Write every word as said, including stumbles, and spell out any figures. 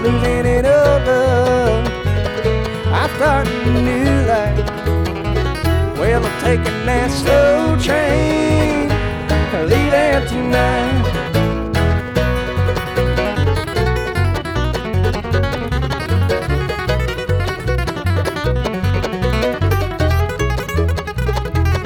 losing it over. I'm starting a new life. Well, I'm taking that slow train, leaving tonight.